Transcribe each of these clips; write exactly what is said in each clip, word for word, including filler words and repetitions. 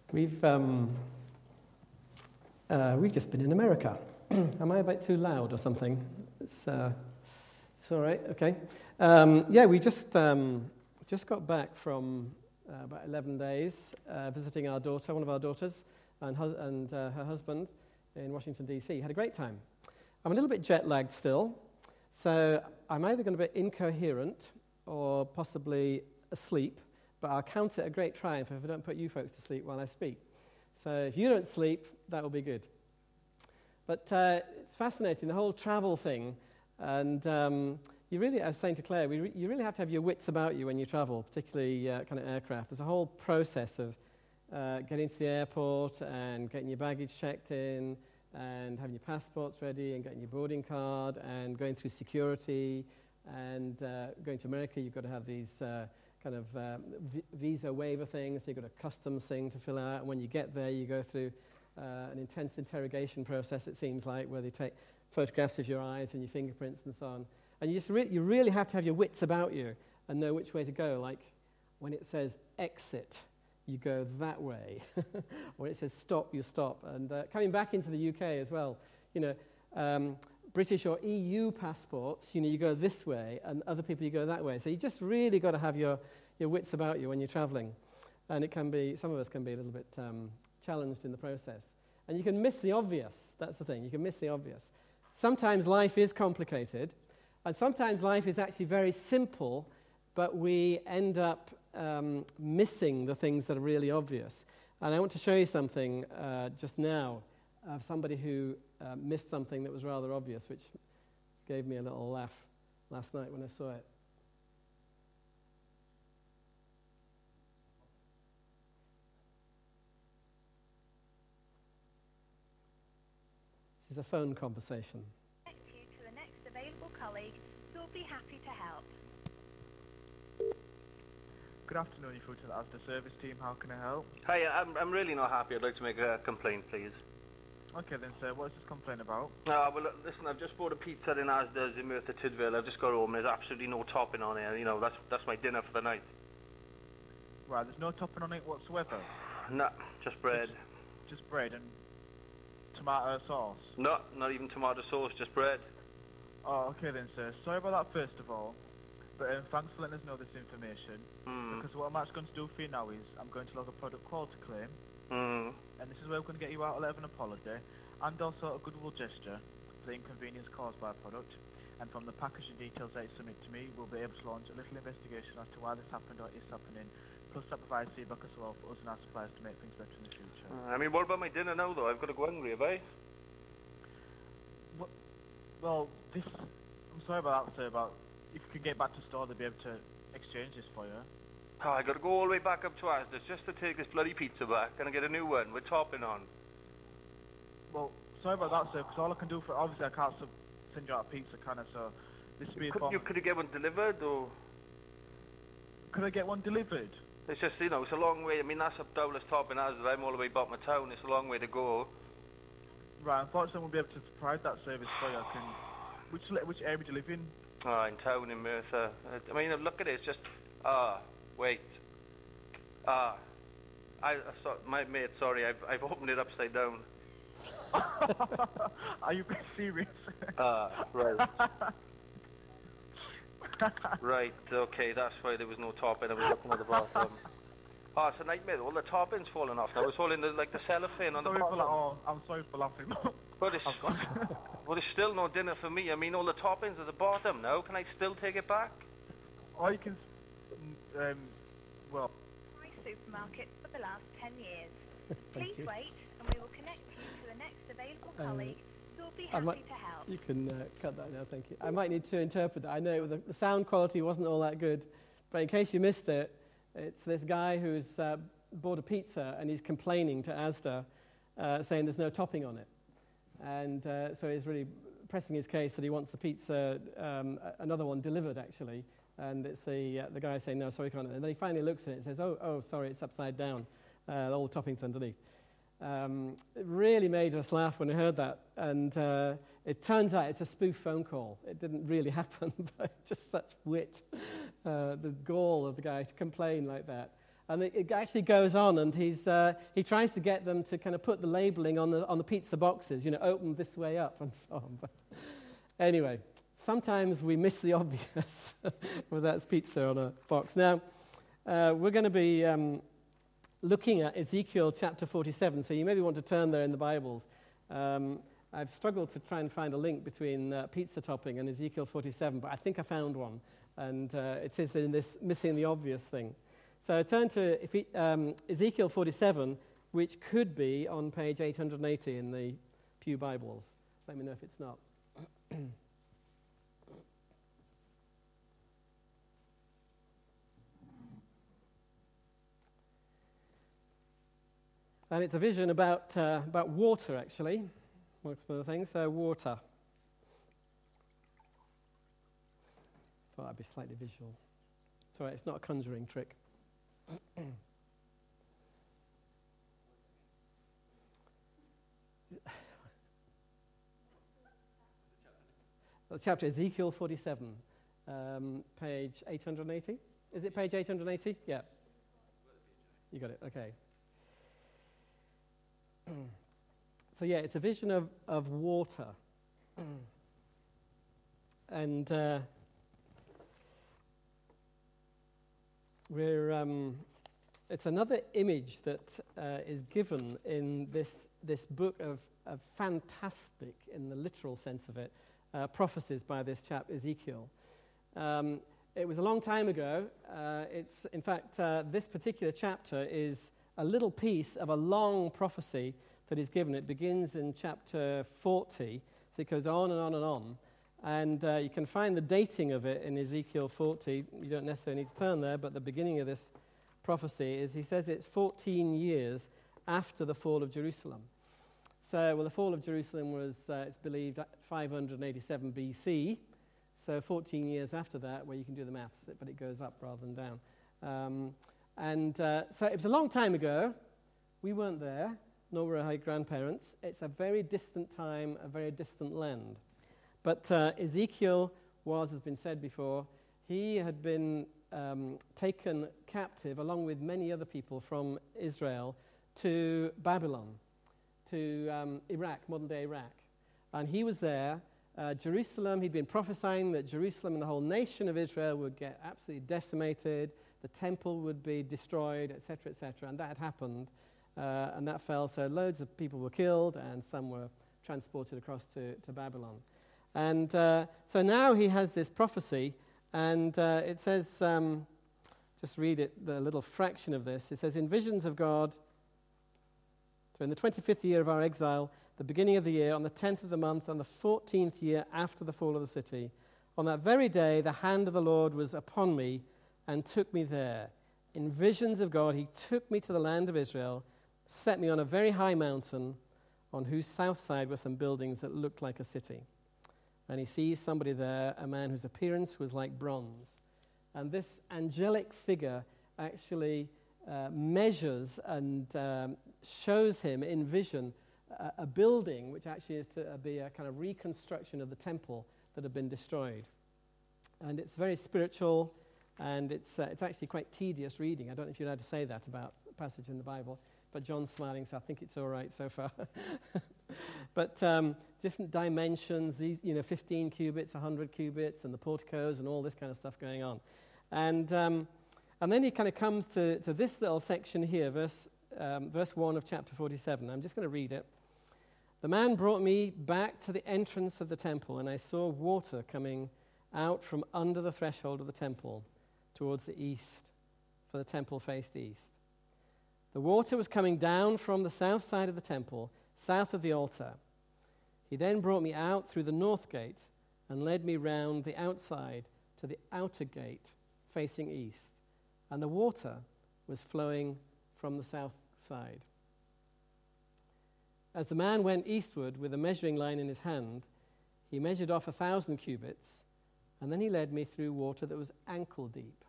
We've um, uh, we've just been in America. Am I a bit too loud or something? It's uh, it's all right. Okay. Um, yeah, we just um, just got back from uh, about eleven days uh, visiting our daughter, one of our daughters, and hus- and uh, her husband in Washington D C. Had a great time. I'm a little bit jet lagged still, so I'm either going to be incoherent or possibly asleep. But I'll count it a great triumph if I don't put you folks to sleep while I speak. So if you don't sleep, that will be good. But uh, it's fascinating, the whole travel thing. And um, you really, as I was saying to Claire, we re- you really have to have your wits about you when you travel, particularly uh, kind of aircraft. There's a whole process of uh, getting to the airport and getting your baggage checked in and having your passports ready and getting your boarding card and going through security. And uh, going to America, you've got to have these... Uh, kind of um, v- visa waiver things, so you've got a customs thing to fill out, and when you get there, you go through uh, an intense interrogation process, it seems like, where they take photographs of your eyes and your fingerprints and so on. And you just re- you really have to have your wits about you and know which way to go. Like, when it says exit, you go that way. When it says stop, you stop. And uh, coming back into the U K as well, you know, um, British or E U passports, you know, you go this way, and other people, you go that way. So you just really got to have your, your wits about you when you're traveling. And it can be, some of us can be a little bit um, challenged in the process. And you can miss the obvious. That's the thing. You can miss the obvious. Sometimes life is complicated, and sometimes life is actually very simple, but we end up um, missing the things that are really obvious. And I want to show you something uh, just now of somebody who uh, missed something that was rather obvious, which gave me a little laugh last night when I saw it. This is a phone conversation. Connect you to the next available colleague who will be happy to help. Good afternoon, you're through to the Asda service team. How can I help? Hi, I'm I'm really not happy. I'd like to make a complaint, please. Okay then, sir. What is this complaint about? Uh, well, listen, I've just bought a pizza in Asda's in Merthyr Tydfil. I've just got home. There's absolutely no topping on it. You know, that's that's my dinner for the night. Right, there's no topping on it whatsoever? No, just bread. Just, just bread and tomato sauce? No, not even tomato sauce, just bread. Oh, okay then, sir. Sorry about that first of all. But um, thanks for letting us know this information. Mm. Because what I'm actually going to do for you now is I'm going to log a product quality claim. Mm. And this is where we're going to get you out a letter of an apology and also a goodwill gesture for the inconvenience caused by a product. And from the packaging details that you submit to me, we'll be able to launch a little investigation as to why this happened or is happening. Plus that provides feedback as well for us and our suppliers to make things better in the future. I mean, what about my dinner now, though? I've got to go hungry, have I? Well, well this... I'm sorry about that, sir, but if you can get back to store, they'll be able to exchange this for you. Oh, I got to go all the way back up to Asda's just to take this bloody pizza back and get a new one with topping on. Well, sorry about that, sir, because all I can do for... Obviously, I can't sub- send you out a pizza, can I, so... This will be a Could form... you, could you get one delivered, or...? Could I get one delivered? It's just, you know, it's a long way. I mean, that's a Dowless topping Asda. I'm all the way bottom of town. It's a long way to go. Right, unfortunately, I won't be able to provide that service for you. I can... Which, which area do you live in? Oh, in town, in Merthyr. I mean, look at it, it's just... Ah, wait. Ah. I, I saw, my mate, sorry, I've, I've opened it upside down. Are you being serious? Ah, right. Right, okay, that's why there was no topping. I was looking at the bottom. Oh, it's a nightmare. All the topping's falling off now. It's all in the, like the cellophane on sorry the bottom. For la- oh, I'm sorry for laughing. But it's, well, there's still no dinner for me. I mean, all the toppings at the bottom now. Can I still take it back? Or you can... Um, well... My supermarket for the last ten years. Please you. wait, and we will connect you to the next available Um, colleague who will be I happy might, to help. you can uh, cut that now, thank you. I might need to interpret that. I know the, the sound quality wasn't all that good, but in case you missed it, it's this guy who's uh, bought a pizza and he's complaining to Asda, uh, saying there's no topping on it. And uh, so he's really pressing his case that he wants the pizza, um, another one delivered actually, and it's the uh, the guy saying, no, sorry, can't. And then he finally looks at it and says, oh, oh, sorry, it's upside down, uh, all the toppings underneath. Um, it really made us laugh when we heard that, and uh, it turns out it's a spoof phone call. It didn't really happen, but just such wit, uh, the gall of the guy to complain like that. And it, it actually goes on, and he's, uh, he tries to get them to kind of put the labeling on the, on the pizza boxes, you know, open this way up and so on. But anyway, sometimes we miss the obvious whether that's pizza on a box. Now, uh, we're going to be um, looking at Ezekiel chapter forty-seven, so you maybe want to turn there in the Bibles. Um, I've struggled to try and find a link between uh, pizza topping and Ezekiel forty-seven, but I think I found one, and uh, it is in this missing the obvious thing. So turn to um, Ezekiel forty-seven, which could be on page eight hundred eighty in the Pew Bibles. Let me know if it's not. And it's a vision about uh, about water, actually, amongst other things. So water. Thought I'd be slightly visual. It's all right, it's not a conjuring trick. The chapter Ezekiel forty-seven, um, page eight hundred eighty. Is it page eight hundred eighty? Yeah. You got it, okay. So yeah, it's a vision of, of water. And uh, we're, um, it's another image that uh, is given in this, this book of, of fantastic, in the literal sense of it, uh, prophecies by this chap Ezekiel. Um, it was a long time ago. Uh, it's, in fact, uh, this particular chapter is a little piece of a long prophecy that is given. It begins in chapter forty, so it goes on and on and on. And uh, you can find the dating of it in Ezekiel forty. You don't necessarily need to turn there, but the beginning of this prophecy is, he says it's fourteen years after the fall of Jerusalem. So, well, the fall of Jerusalem was, uh, it's believed, five hundred eighty-seven B C. So fourteen years after that, where you can do the maths, but it goes up rather than down. Um, and uh, so it was a long time ago. We weren't there, nor were our grandparents. It's a very distant time, a very distant land. But uh, Ezekiel was, has been said before, he had been um, taken captive, along with many other people from Israel, to Babylon, to um, Iraq, modern-day Iraq. And he was there. Uh, Jerusalem, he'd been prophesying that Jerusalem and the whole nation of Israel would get absolutely decimated, the temple would be destroyed, et cetera, et cetera, and that had happened. Uh, and that fell, so loads of people were killed, and some were transported across to, to Babylon. And uh, so now he has this prophecy, and uh, it says, um, just read it, the little fraction of this. It says, in visions of God, so in the twenty-fifth year of our exile, the beginning of the year, on the tenth of the month, on the fourteenth year after the fall of the city, on that very day the hand of the Lord was upon me and took me there. In visions of God, he took me to the land of Israel, set me on a very high mountain, on whose south side were some buildings that looked like a city. And he sees somebody there, a man whose appearance was like bronze. And this angelic figure actually uh, measures and um, shows him in vision a, a building which actually is to be a kind of reconstruction of the temple that had been destroyed. And it's very spiritual, and it's uh, it's actually quite tedious reading. I don't know if you're allowed to say that about a passage in the Bible, but John's smiling, so I think it's all right so far. But um, different dimensions, these, you know, fifteen cubits, one hundred cubits, and the porticos and all this kind of stuff going on. And um, and then he kind of comes to, to this little section here, verse, um, verse one of chapter forty-seven. I'm just going to read it. The man brought me back to the entrance of the temple, and I saw water coming out from under the threshold of the temple towards the east, for the temple faced east. The water was coming down from the south side of the temple, south of the altar. He then brought me out through the north gate and led me round the outside to the outer gate facing east. And the water was flowing from the south side. As the man went eastward with a measuring line in his hand, he measured off a thousand cubits, and then he led me through water that was ankle deep.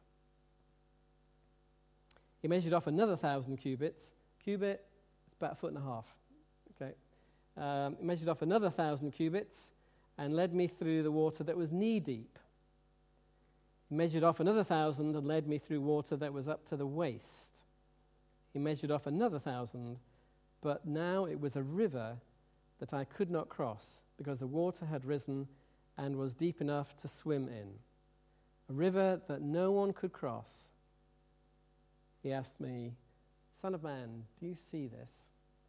He measured off another thousand cubits. Cubit, it's about a foot and a half. Okay. Um, he measured off another thousand cubits and led me through the water that was knee deep. He measured off another thousand and led me through water that was up to the waist. He measured off another thousand, but now it was a river that I could not cross because the water had risen and was deep enough to swim in. A river that no one could cross. He asked me, Son of man, do you see this?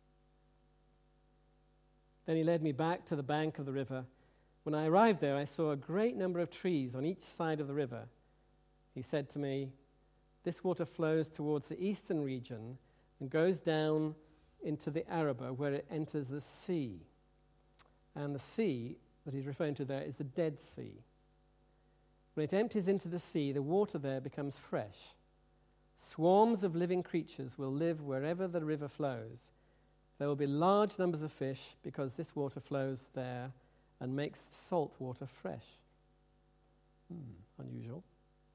Then he led me back to the bank of the river. When I arrived there, I saw a great number of trees on each side of the river. He said to me, this water flows towards the eastern region and goes down into the Arabah, where it enters the sea. And the sea that he's referring to there is the Dead Sea. When it empties into the sea, the water there becomes fresh. Swarms of living creatures will live wherever the river flows. There will be large numbers of fish because this water flows there and makes the salt water fresh. Hmm, unusual.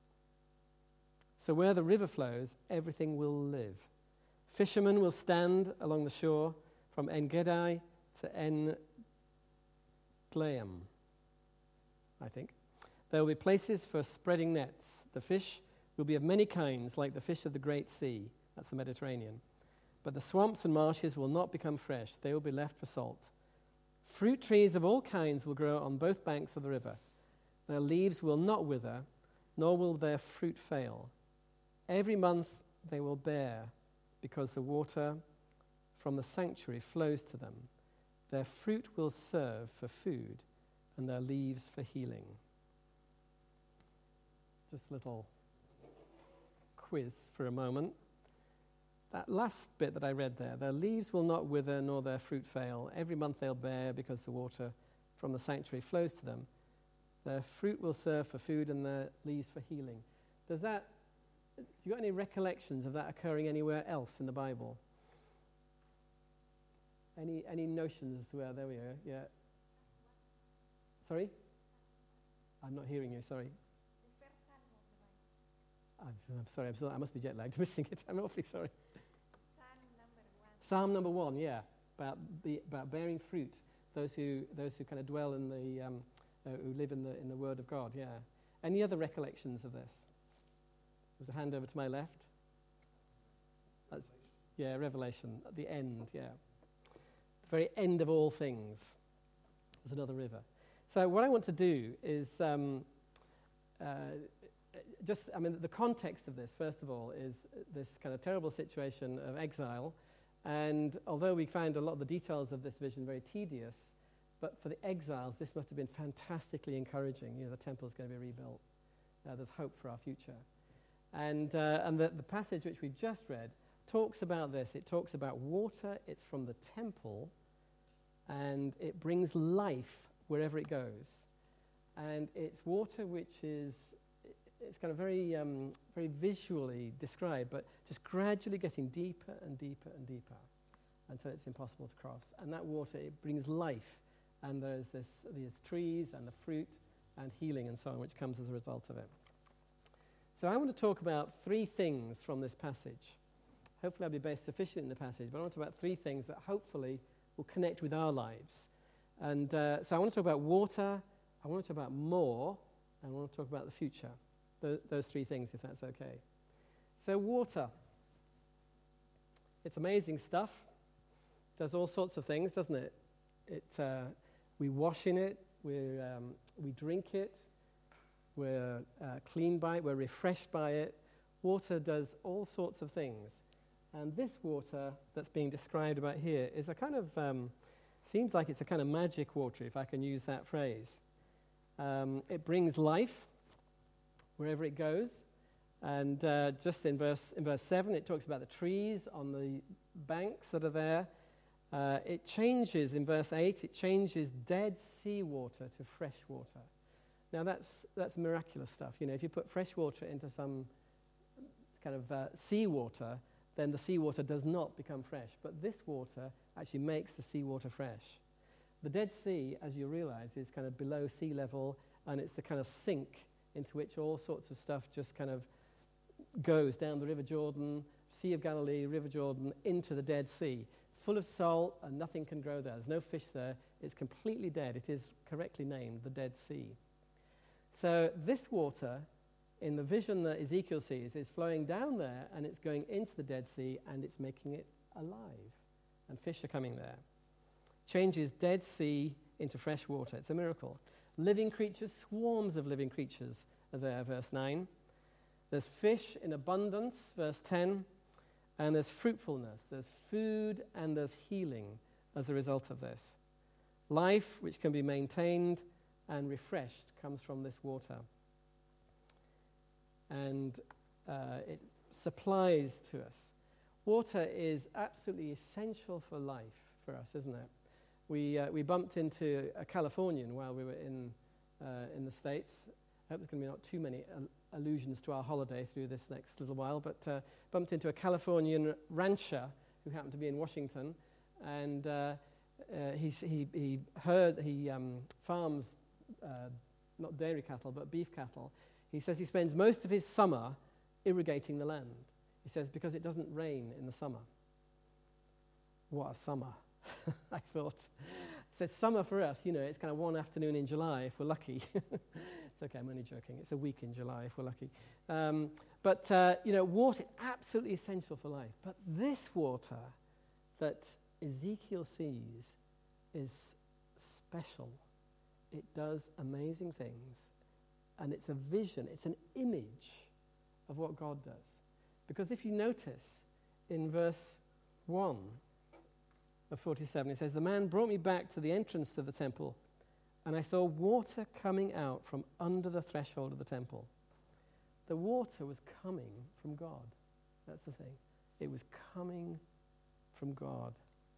So where the river flows, everything will live. Fishermen will stand along the shore from En-Gedi to En-Gleim, I think. There will be places for spreading nets. The fish will be of many kinds, like the fish of the Great Sea. That's the Mediterranean. But the swamps and marshes will not become fresh. They will be left for salt. Fruit trees of all kinds will grow on both banks of the river. Their leaves will not wither, nor will their fruit fail. Every month they will bear, because the water from the sanctuary flows to them. Their fruit will serve for food, and their leaves for healing. Just a little quiz for a moment. That last bit that I read there, their leaves will not wither nor their fruit fail. Every month they'll bear because the water from the sanctuary flows to them. Their fruit will serve for food and their leaves for healing. Does that, do you got any recollections of that occurring anywhere else in the Bible? Any any notions as to where, there we are, yeah. Sorry? I'm not hearing you, sorry. I'm, I'm sorry, I'm still, I must be jet lagged, missing it. I'm awfully sorry. Psalm number one. Psalm number one, yeah, about the about bearing fruit. Those who those who kind of dwell in the um, uh, who live in the in the Word of God. Yeah. Any other recollections of this? There's a hand over to my left. That's, yeah, Revelation at the end. Yeah, the very end of all things. There's another river. So what I want to do is. Um, uh, Just, I mean, the context of this, first of all, is this kind of terrible situation of exile. And although we found a lot of the details of this vision very tedious, but for the exiles, this must have been fantastically encouraging. You know, the temple's going to be rebuilt. Uh, there's hope for our future. And, uh, and the, the passage which we've just read talks about this. It talks about water. It's from the temple, and it brings life wherever it goes. And it's water which is... It's kind of very, um, very visually described, but just gradually getting deeper and deeper and deeper until it's impossible to cross. And that water, it brings life, and there's this, these trees and the fruit and healing and so on, which comes as a result of it. So I want to talk about three things from this passage. Hopefully I'll be based sufficient in the passage, but I want to talk about three things that hopefully will connect with our lives. And uh, so I want to talk about water, I want to talk about more, and I want to talk about the future. Those, those three things, if that's okay. So water. It's amazing stuff. Does all sorts of things, doesn't it? It uh, we wash in it. We um, we drink it. We're uh, cleaned by it. We're refreshed by it. Water does all sorts of things. And this water that's being described about here is a kind of um, seems like it's a kind of magic water, if I can use that phrase. Um, it brings life wherever it goes. And uh, just in verse in verse seven, it talks about the trees on the banks that are there. Uh, it changes, in verse eight, it changes dead seawater to fresh water. Now, that's that's miraculous stuff. You know, if you put fresh water into some kind of uh, seawater, then the seawater does not become fresh. But this water actually makes the seawater fresh. The Dead Sea, as you realize, is kind of below sea level, and it's the kind of sink into which all sorts of stuff just kind of goes down the River Jordan, Sea of Galilee, River Jordan, into the Dead Sea, full of salt, and nothing can grow there. There's no fish there. It's completely dead. It is correctly named the Dead Sea. So this water in the vision that Ezekiel sees, is flowing down there and it's going into the Dead Sea and it's making it alive. And fish are coming there. Changes Dead Sea into fresh water. It's a miracle. Living creatures, swarms of living creatures are there, verse nine. There's fish in abundance, verse ten. And there's fruitfulness. There's food and there's healing as a result of this. Life, which can be maintained and refreshed, comes from this water. And uh, it supplies to us. Water is absolutely essential for life for us, isn't it? We uh, we bumped into a Californian while we were in uh, in the States. I hope there's going to be not too many al- allusions to our holiday through this next little while, but uh, bumped into a Californian rancher who happened to be in Washington, and uh, uh, he he he heard he um, farms uh, not dairy cattle but beef cattle. He says he spends most of his summer irrigating the land. He says because it doesn't rain in the summer. What a summer! I thought. He said summer for us, you know, it's kind of one afternoon in July if we're lucky. It's okay, I'm only joking. It's a week in July if we're lucky. Um, but, uh, you know, water, absolutely essential for life. But this water that Ezekiel sees is special. It does amazing things. And it's a vision, it's an image of what God does. Because if you notice in verse one of forty-seven, it says, "The man brought me back to the entrance to the temple, and I saw water coming out from under the threshold of the temple." The water was coming from God. That's the thing. It was coming from God.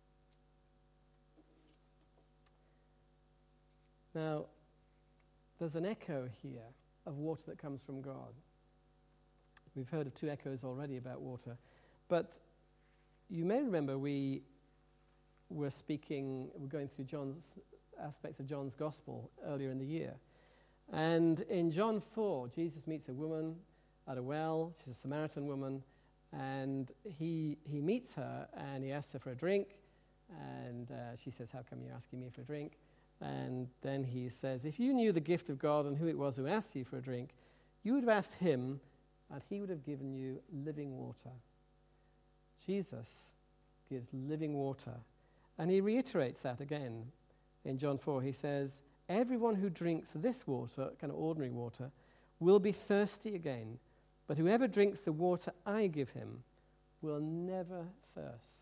Now, there's an echo here of water that comes from God. We've heard of two echoes already about water. But you may remember we were speaking, we're going through John's aspects of John's gospel earlier in the year. And in John four, Jesus meets a woman at a well. She's a Samaritan woman. And he he meets her and he asks her for a drink. And uh, she says, "How come you're asking me for a drink?" And then he says, "If you knew the gift of God and who it was who asked you for a drink, you would have asked him and he would have given you living water." Jesus gives living water. And he reiterates that again in John four. He says, "Everyone who drinks this water, kind of ordinary water, will be thirsty again. But whoever drinks the water I give him will never thirst.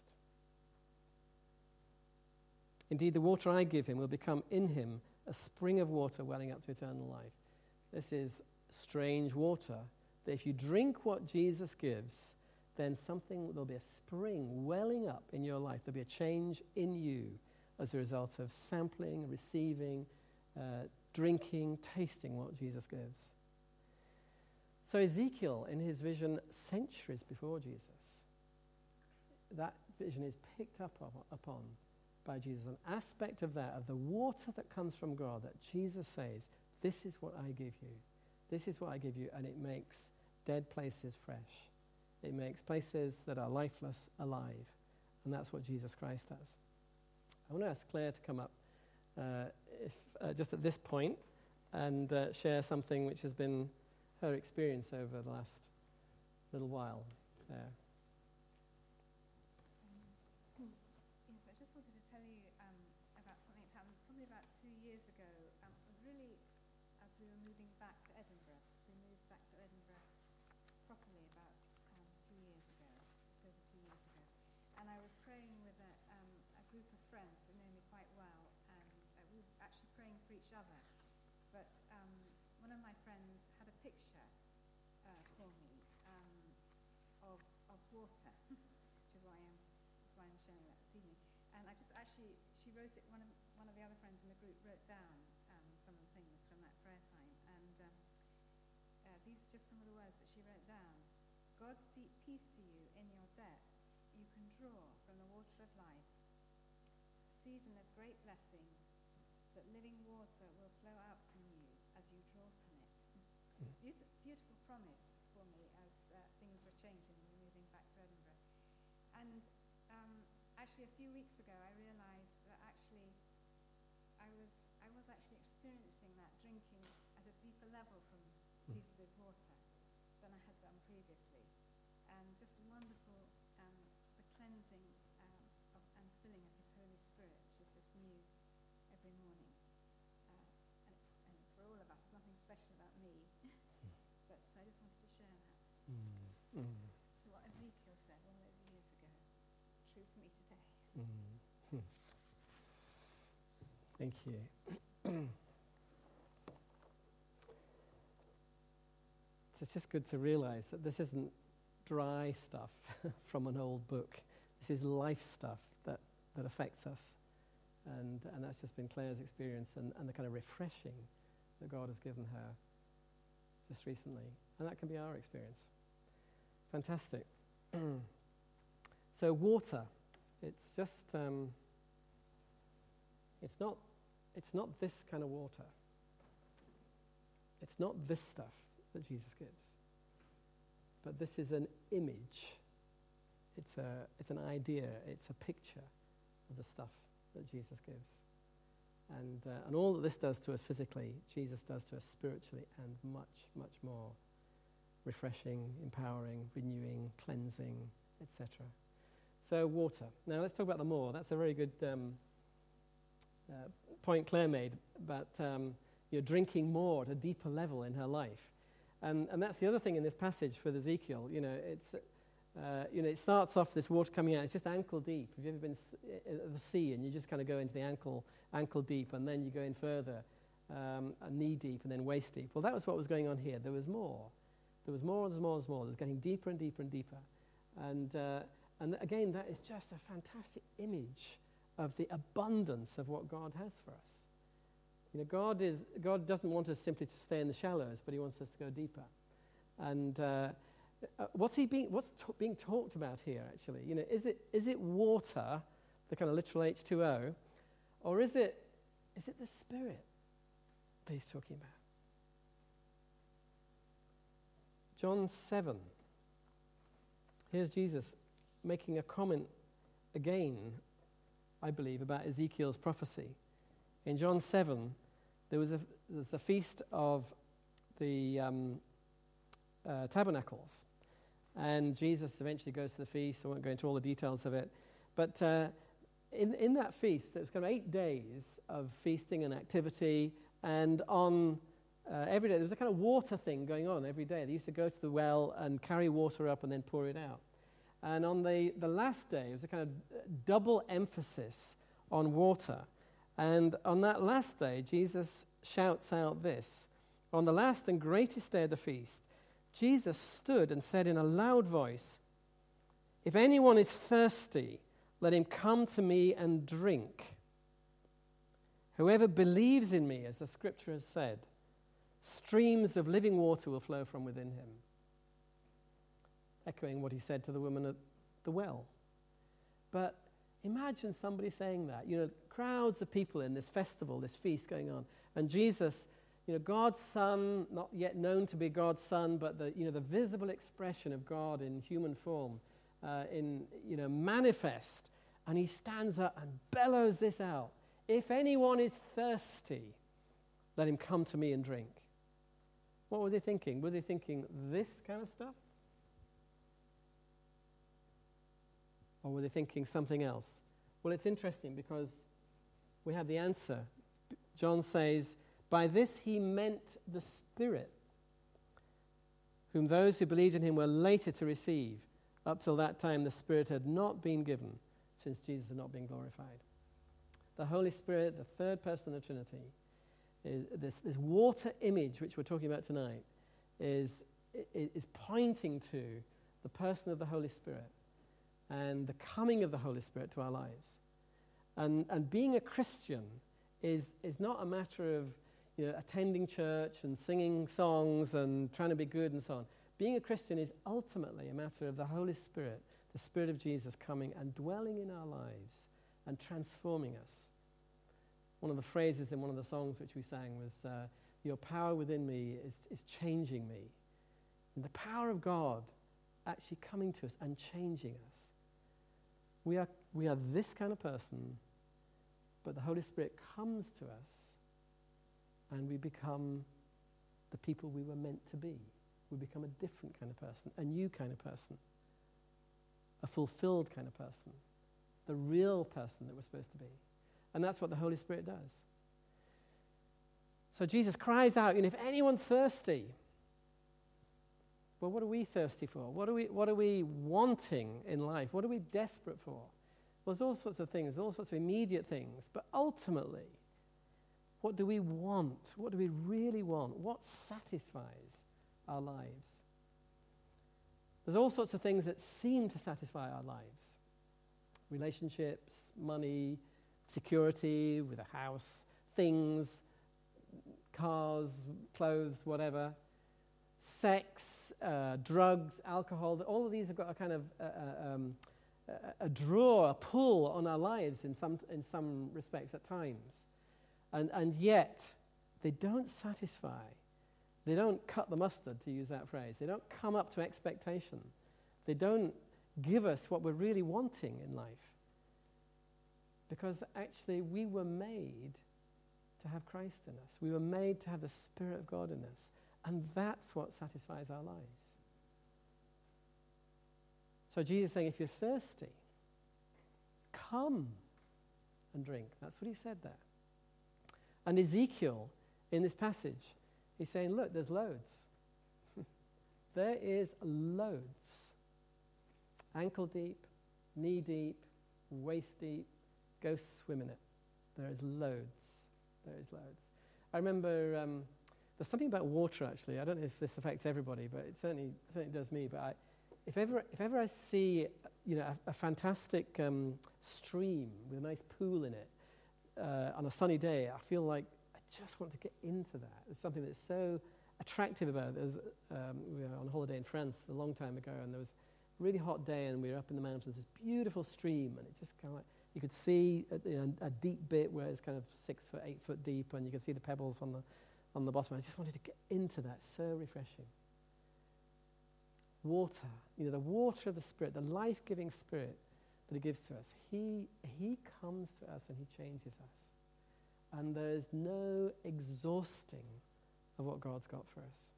Indeed, the water I give him will become in him a spring of water welling up to eternal life." This is strange water, that if you drink what Jesus gives, then something, there'll be a spring welling up in your life. There'll be a change in you as a result of sampling, receiving, uh, drinking, tasting what Jesus gives. So Ezekiel, in his vision centuries before Jesus, that vision is picked up upon by Jesus. An aspect of that, of the water that comes from God, that Jesus says, "This is what I give you. This is what I give you," and it makes dead places fresh. It makes places that are lifeless alive. And that's what Jesus Christ does. I want to ask Claire to come up uh, if, uh, just at this point and uh, share something which has been her experience over the last little while there. Um, yes, I just wanted to tell you um, about something that happened probably about two years ago. Um, it was really as we were moving back to Edinburgh. We moved back to Edinburgh properly about um, two years ago, just over two years ago. And I was praying with a, um, a group of friends who know me quite well, and uh, we were actually praying for each other. But um, one of my friends had a picture uh, for me um, of, of water, which is why, I'm, that's why I'm showing that this evening. And I just actually, she wrote it, one of, one of the other friends in the group wrote down um, some of the things from that prayer time. And um, uh, these are just some of the words that she wrote down. "God's deep peace to you in your depths. You can draw from the water of life. A season of great blessing, that living water will flow out from you as you draw from it." Mm. Beautiful, beautiful promise for me as uh, things were changing and we were moving back to Edinburgh. And um, actually a few weeks ago I realised that actually I was I was actually experiencing that drinking at a deeper level from mm. Jesus' water. than I had done previously. And just wonderful, um, the cleansing um, of, and filling of His Holy Spirit, which is just new every morning. Uh, and, it's, and it's for all of us. It's nothing special about me. But so I just wanted to share that. Mm. Mm. So what Ezekiel said all those years ago, true for me today. Mm. Thank you. So it's just good to realize that this isn't dry stuff from an old book. This is life stuff that, that affects us. And, and that's just been Claire's experience and, and the kind of refreshing that God has given her just recently. And that can be our experience. Fantastic. So water, it's just, um, it's not, it's not this kind of water. It's not this stuff that Jesus gives. But this is an image. It's a, it's an idea. It's a picture of the stuff that Jesus gives. And, uh, and all that this does to us physically, Jesus does to us spiritually, and much, much more refreshing, empowering, renewing, cleansing, et cetera. So water. Now let's talk about the more. That's a very good um, uh, point Claire made about um, you know, drinking more at a deeper level in her life. And, and that's the other thing in this passage for Ezekiel. You know, it's, uh, you know, it starts off this water coming out. It's just ankle deep. Have you ever been at the sea and you just kind of go into the ankle ankle deep, and then you go in further, um, knee deep, and then waist deep? Well, that was what was going on here. There was more. There was more. There's more. There's more. It was getting deeper and deeper and deeper. And uh, and again, that is just a fantastic image of the abundance of what God has for us. You know, God is God doesn't want us simply to stay in the shallows, but He wants us to go deeper. And uh, uh, what's he being what's to- being talked about here? Actually, you know, is it is it water, the kind of literal H two O, or is it is it the Spirit that He's talking about? John seven. Here's Jesus making a comment again, I believe, about Ezekiel's prophecy. In John seven, there was a, there was a feast of the um, uh, tabernacles. And Jesus eventually goes to the feast. I won't go into all the details of it. But uh, in, in that feast, there was kind of eight days of feasting and activity. And on uh, every day, there was a kind of water thing going on every day. They used to go to the well and carry water up and then pour it out. And on the, the last day, it was a kind of double emphasis on water. And on that last day, Jesus shouts out this. On the last and greatest day of the feast, Jesus stood and said in a loud voice, "If anyone is thirsty, let him come to me and drink. Whoever believes in me, as the scripture has said, streams of living water will flow from within him." Echoing what he said to the woman at the well. But imagine somebody saying that. You know, crowds of people in this festival, this feast going on. And Jesus, you know, God's Son, not yet known to be God's Son, but the, you know, the visible expression of God in human form, uh, in, you know, manifest. And he stands up and bellows this out. "If anyone is thirsty, let him come to me and drink." What were they thinking? Were they thinking this kind of stuff? Or were they thinking something else? Well, it's interesting because we have the answer. John says, "By this he meant the Spirit, whom those who believed in him were later to receive. Up till that time, the Spirit had not been given, since Jesus had not been glorified." The Holy Spirit, the third person of the Trinity, is this, this water image which we're talking about tonight, is, is pointing to the person of the Holy Spirit and the coming of the Holy Spirit to our lives. And, and being a Christian is, is not a matter of, you know, attending church and singing songs and trying to be good and so on. Being a Christian is ultimately a matter of the Holy Spirit, the Spirit of Jesus coming and dwelling in our lives and transforming us. One of the phrases in one of the songs which we sang was, uh, "Your power within me is, is changing me." And the power of God actually coming to us and changing us. We are, we are this kind of person, but the Holy Spirit comes to us and we become the people we were meant to be. we become a different kind of person, a new kind of person, a fulfilled kind of person, the real person that we're supposed to be. And that's what the Holy Spirit does. So Jesus cries out, you know, if anyone's thirsty, well, what are we thirsty for? What are we, what are we wanting in life? What are we desperate for? Well, there's all sorts of things, all sorts of immediate things, but ultimately, what do we want? What do we really want? What satisfies our lives? There's all sorts of things that seem to satisfy our lives. Relationships, money, security with a house, things, cars, clothes, whatever. Sex, uh, drugs, alcohol, all of these have got a kind of uh, uh, um, a, a draw, a pull on our lives in some in some respects at times. And and yet, they don't satisfy. They don't cut the mustard, to use that phrase. They don't come up to expectation. They don't give us what we're really wanting in life. Because actually, we were made to have Christ in us. We were made to have the Spirit of God in us. And that's what satisfies our lives. So Jesus is saying, if you're thirsty, come and drink. That's what he said there. And Ezekiel, in this passage, he's saying, look, there's loads. There is loads. Ankle deep, knee deep, waist deep. Go swim in it. There is loads. There is loads. I remember um, there's something about water, actually. I don't know if this affects everybody, but it certainly certainly does me. But I, if ever if ever I see, you know, a, a fantastic um, stream with a nice pool in it uh, on a sunny day, I feel like I just want to get into that. It's something that's so attractive about it. There was, um, we were on holiday in France a long time ago, and there was a really hot day, and we were up in the mountains. This beautiful stream, and it just kind of like, you could see a, you know, a deep bit where it's kind of six foot, eight foot deep, and you could see the pebbles on the on the bottom. I just wanted to get into that. So refreshing. Water, you know, the water of the Spirit, the life-giving Spirit that He gives to us. He He comes to us and He changes us, and there is no exhausting of what God's got for us.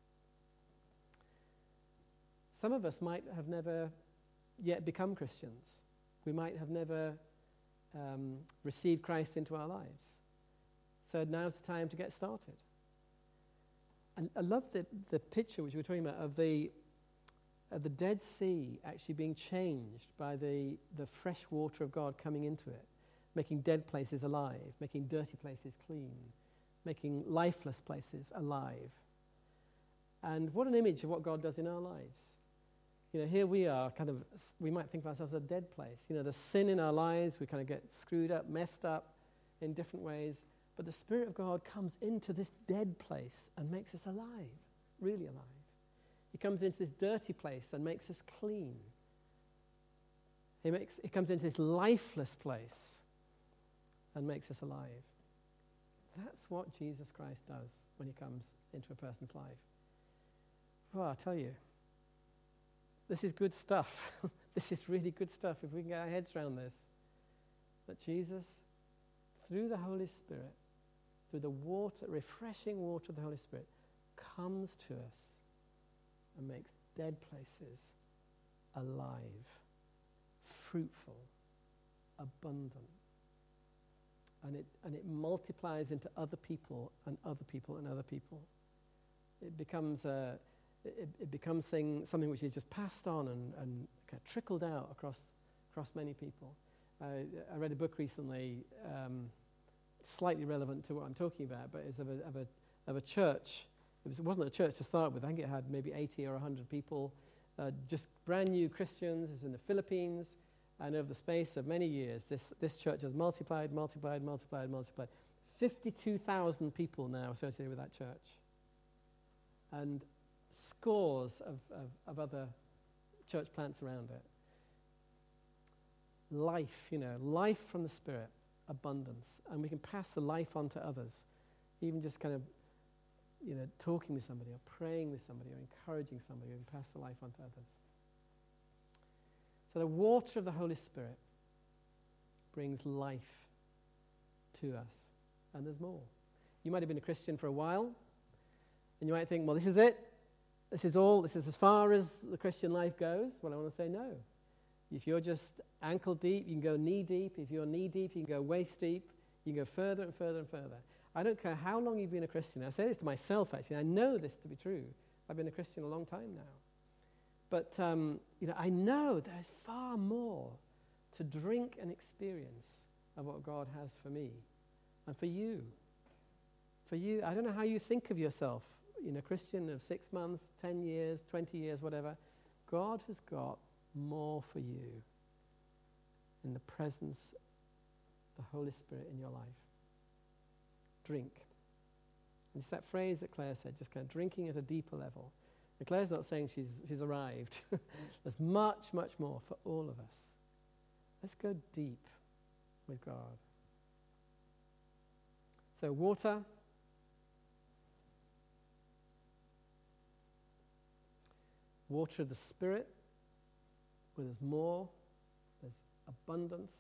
Some of us might have never yet become Christians. We might have never um, received Christ into our lives. So now's the time to get started. And I love the, the picture which we were talking about of the, of the Dead Sea actually being changed by the, the fresh water of God coming into it, making dead places alive, making dirty places clean, making lifeless places alive. And what an image of what God does in our lives. You know, here we are, kind of, we might think of ourselves as a dead place. You know, the sin in our lives, we kind of get screwed up, messed up in different ways. But the Spirit of God comes into this dead place and makes us alive, really alive. He comes into this dirty place and makes us clean. He, makes, he comes into this lifeless place and makes us alive. That's what Jesus Christ does when He comes into a person's life. Well, I tell you, this is good stuff. This is really good stuff if we can get our heads around this. That Jesus, through the Holy Spirit, through the water, refreshing water of the Holy Spirit, comes to us and makes dead places alive, fruitful, abundant. And it, and it multiplies into other people and other people and other people. It becomes a... It, it becomes thing, something which is just passed on and, and kind of trickled out across across many people. Uh, I read a book recently, um, slightly relevant to what I'm talking about, but it's of a, of a, of a church. It, was, it wasn't a church to start with. I think it had maybe eighty or one hundred people, uh, just brand new Christians. It's in the Philippines, and over the space of many years, this, this church has multiplied, multiplied, multiplied, multiplied. fifty-two thousand people now associated with that church. And scores of, of, of other church plants around it. Life, you know, life from the Spirit, abundance. And we can pass the life on to others. Even just kind of, you know, talking with somebody or praying with somebody or encouraging somebody, we can pass the life on to others. So the water of the Holy Spirit brings life to us. And there's more. You might have been a Christian for a while, and you might think, well, this is it. this is all, this is as far as the Christian life goes. Well, I want to say no. If you're just ankle deep, you can go knee deep. If you're knee deep, you can go waist deep. You can go further and further and further. I don't care how long you've been a Christian. I say this to myself, actually. I know this to be true. I've been a Christian a long time now. But, um, you know, I know there's far more to drink and experience of what God has for me and for you. For you, I don't know how you think of yourself, you know, Christian of six months, ten years, twenty years, whatever. God has got more for you in the presence of the Holy Spirit in your life. Drink. It's that phrase that Claire said, just kind of drinking at a deeper level. And Claire's not saying she's, she's arrived. There's much, much more for all of us. Let's go deep with God. So water, water of the Spirit, where there's more, there's abundance.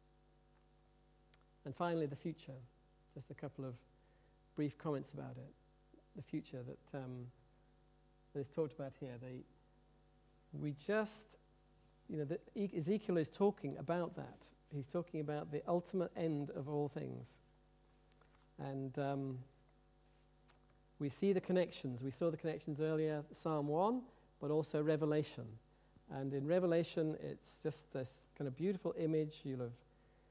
And finally, the future. Just a couple of brief comments about it. The future that um, that is talked about here. They, we just, you know, the, Ezekiel is talking about that. He's talking about the ultimate end of all things. And um, we see the connections. We saw the connections earlier, Psalm one, but also Revelation. And in Revelation, it's just this kind of beautiful image. You'll have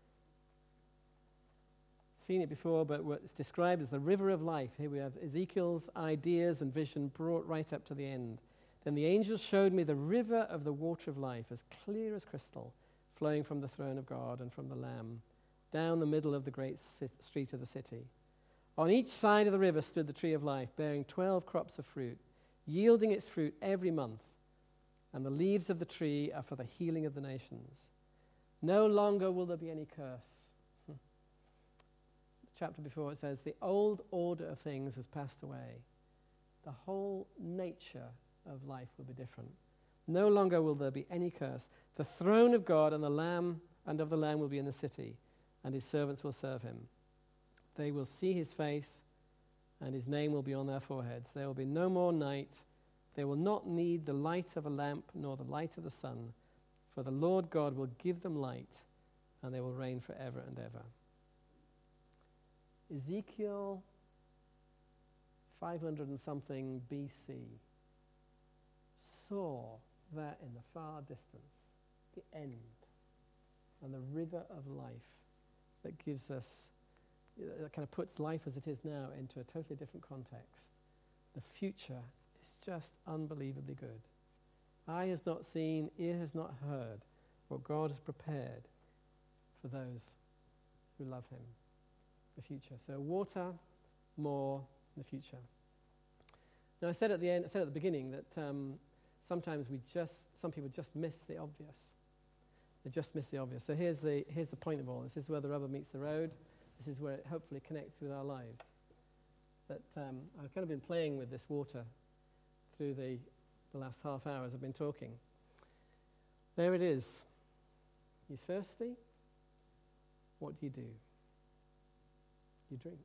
seen it before, but it's described as the river of life. Here we have Ezekiel's ideas and vision brought right up to the end. Then the angel showed me the river of the water of life, as clear as crystal, flowing from the throne of God and from the Lamb, down the middle of the great sit- street of the city. On each side of the river stood the tree of life, bearing twelve crops of fruit, yielding its fruit every month. And the leaves of the tree are for the healing of the nations. No longer will there be any curse. Chapter before it says, the old order of things has passed away. The whole nature of life will be different. No longer will there be any curse. The throne of God and the Lamb and of the Lamb will be in the city, and his servants will serve him. They will see his face, and his name will be on their foreheads. There will be no more night. They will not need the light of a lamp nor the light of the sun, for the Lord God will give them light, and they will reign forever and ever. Ezekiel five hundred and something B C saw that in the far distance, the end, and the river of life that gives us, that kind of puts life as it is now into a totally different context. The future is just unbelievably good. Eye has not seen, ear has not heard what God has prepared for those who love him. The future. So water, more, the future. Now I said at the end, I said at the beginning that um, sometimes we just, some people just miss the obvious. They just miss the obvious. So here's the here's the point of all. This is where the rubber meets the road. This is where it hopefully connects with our lives. That um, I've kind of been playing with this water through the the last half hour as I've been talking. There it is. You're thirsty? What do you do? You drink.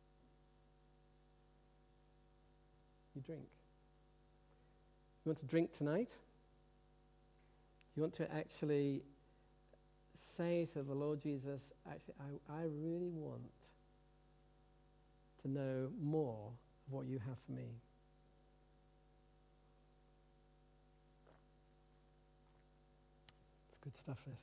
You drink. You want to drink tonight? You want to actually say to the Lord Jesus, actually, I, I really want to know more of what you have for me. It's good stuff, this.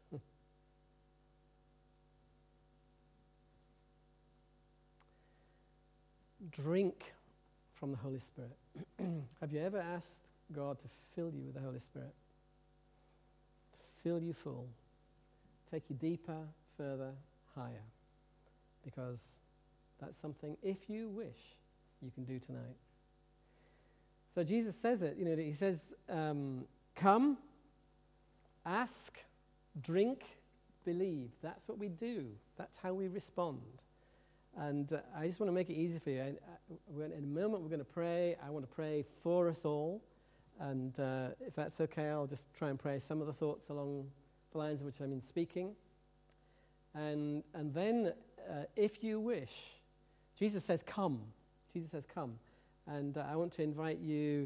Drink from the Holy Spirit. Have you ever asked God to fill you with the Holy Spirit? To fill you full. Take you deeper, further, higher. Because that's something, if you wish, you can do tonight. So Jesus says it, you know, he says, um, come, ask, drink, believe. That's what we do. That's how we respond. And uh, I just want to make it easy for you. I, I, we're, in a moment we're going to pray. I want to pray for us all. And uh, if that's okay, I'll just try and pray some of the thoughts along the lines of which I've been speaking. And, and then, uh, if you wish, Jesus says, come. Jesus says, come. And uh, I want to invite you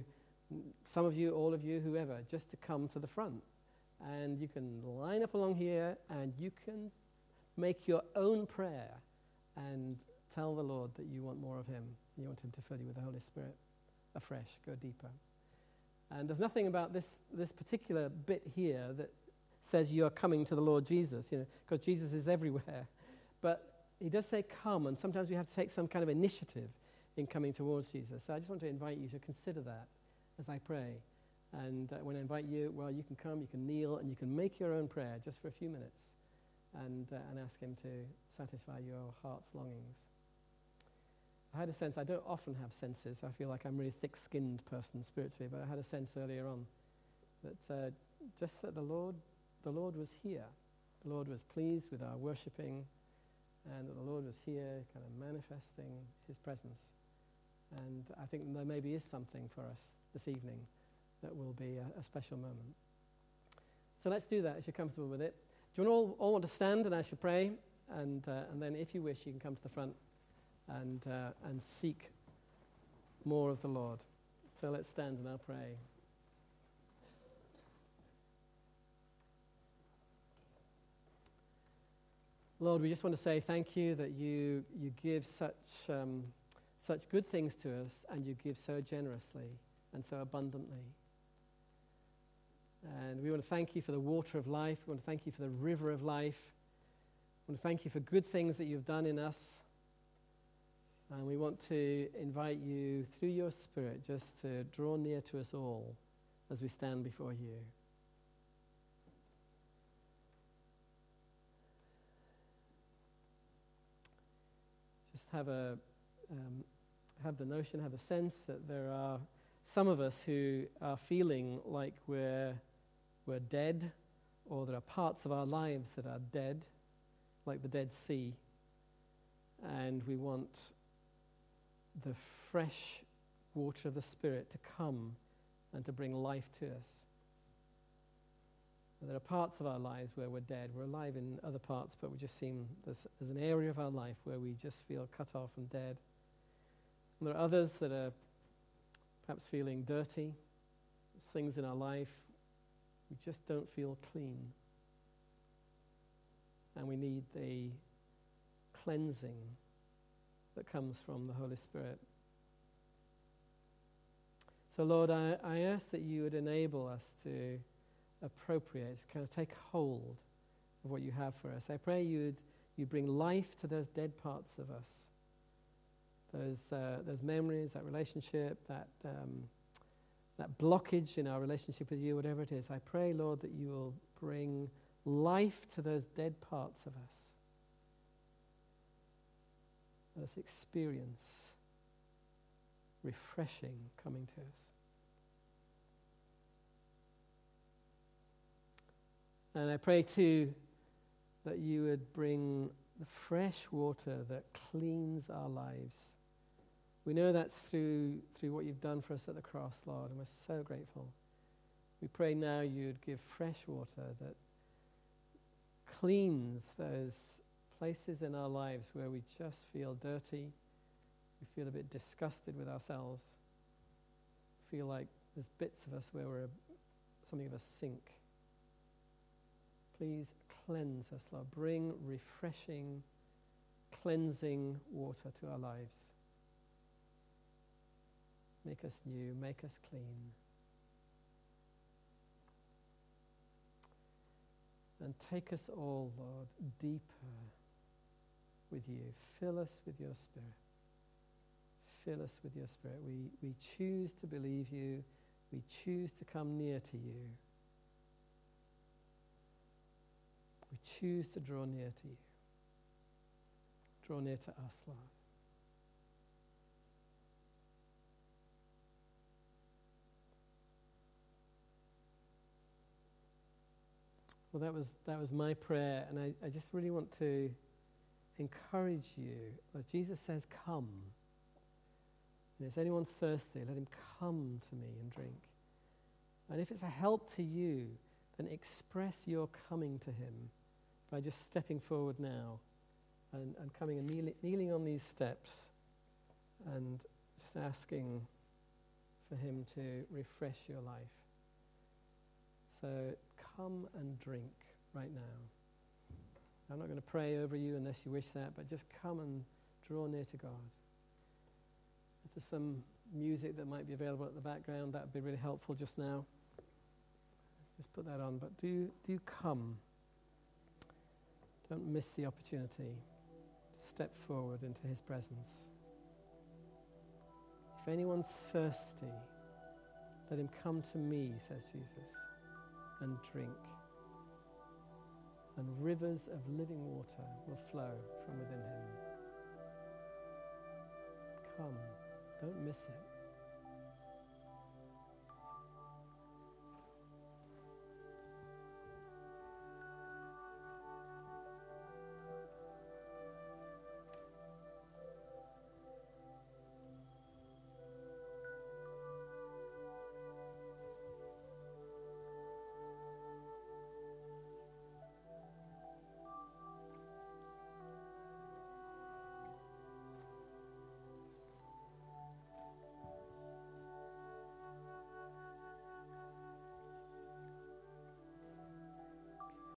some of you, all of you, whoever, just to come to the front. And you can line up along here and you can make your own prayer and tell the Lord that you want more of him. You want him to fill you with the Holy Spirit afresh, go deeper. And there's nothing about this, this particular bit here that says you are coming to the Lord Jesus, you know, because Jesus is everywhere. But he does say come, and sometimes we have to take some kind of initiative in coming towards Jesus. So I just want to invite you to consider that as I pray. And uh, when I invite you, well, you can come, you can kneel, and you can make your own prayer just for a few minutes and, uh, and ask him to satisfy your heart's longings. I had a sense, I don't often have senses, I feel like I'm a really thick-skinned person spiritually, but I had a sense earlier on that uh, just that the Lord, the Lord was here. The Lord was pleased with our worshipping, and that the Lord was here kind of manifesting his presence. And I think there maybe is something for us this evening that will be a, a special moment. So let's do that if you're comfortable with it. Do you all, all want to stand and I shall pray? And, uh, and then if you wish, you can come to the front and, uh, and seek more of the Lord. So let's stand and I'll pray. Lord, we just want to say thank you that you, you give such, um, such good things to us, and you give so generously and so abundantly. And we want to thank you for the water of life. We want to thank you for the river of life. We want to thank you for good things that you've done in us. And we want to invite you through your Spirit just to draw near to us all as we stand before you. Just have a um, have the notion, have a sense that there are some of us who are feeling like we're we're dead, or there are parts of our lives that are dead, like the Dead Sea, and we want the fresh water of the Spirit to come and to bring life to us. There are parts of our lives where we're dead. We're alive in other parts, but we just seem, there's, there's an area of our life where we just feel cut off and dead. And there are others that are perhaps feeling dirty. There's things in our life we just don't feel clean. And we need the cleansing that comes from the Holy Spirit. So Lord, I, I ask that you would enable us to appropriate, kind of take hold of what you have for us. I pray you'd you bring life to those dead parts of us, those uh, those memories, that relationship, that um, that blockage in our relationship with you, whatever it is. I pray, Lord, that you will bring life to those dead parts of us. Let us experience refreshing coming to us. And I pray too that you would bring the fresh water that cleans our lives. We know that's through through what you've done for us at the cross, Lord, and we're so grateful. We pray now you'd give fresh water that cleans those places in our lives where we just feel dirty, we feel a bit disgusted with ourselves, feel like there's bits of us where we're something of a sink. Please cleanse us, Lord. Bring refreshing, cleansing water to our lives. Make us new, make us clean. And take us all, Lord, deeper with you. Fill us with your Spirit. Fill us with your Spirit. We, we choose to believe you. We choose to come near to you. We choose to draw near to you. Draw near to us, Lord. Well, that was that was my prayer, and I, I just really want to encourage you. As Jesus says, come. And if anyone's thirsty, let him come to me and drink. And if it's a help to you, then express your coming to him by just stepping forward now and, and coming and kneeling, kneeling on these steps and just asking for him to refresh your life. So come and drink right now. I'm not going to pray over you unless you wish that, but just come and draw near to God. If there's some music that might be available at the background, that would be really helpful just now. Just put that on, but do, do come. Don't miss the opportunity to step forward into his presence. If anyone's thirsty, let him come to me, says Jesus, and drink. And rivers of living water will flow from within him. Come, don't miss it.